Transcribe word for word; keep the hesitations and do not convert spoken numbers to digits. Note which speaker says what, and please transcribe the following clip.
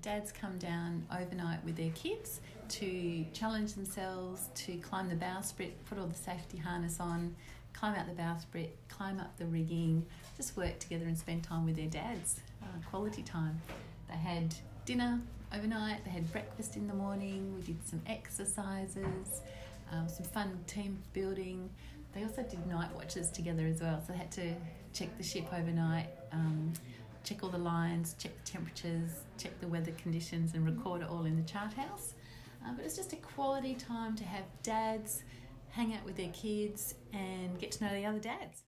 Speaker 1: dads come down overnight with their kids to challenge themselves, to climb the bowsprit, put all the safety harness on, climb out the bowsprit, climb up the rigging, just work together and spend time with their dads, uh, quality time. They had dinner overnight, they had breakfast in the morning, we did some exercises, um, some fun team building. They also did night watches together as well, so they had to check the ship overnight, um, check all the lines, check the temperatures, check the weather conditions and record it all in the chart house. Uh, but it's just a quality time to have dads hang out with their kids and get to know the other dads.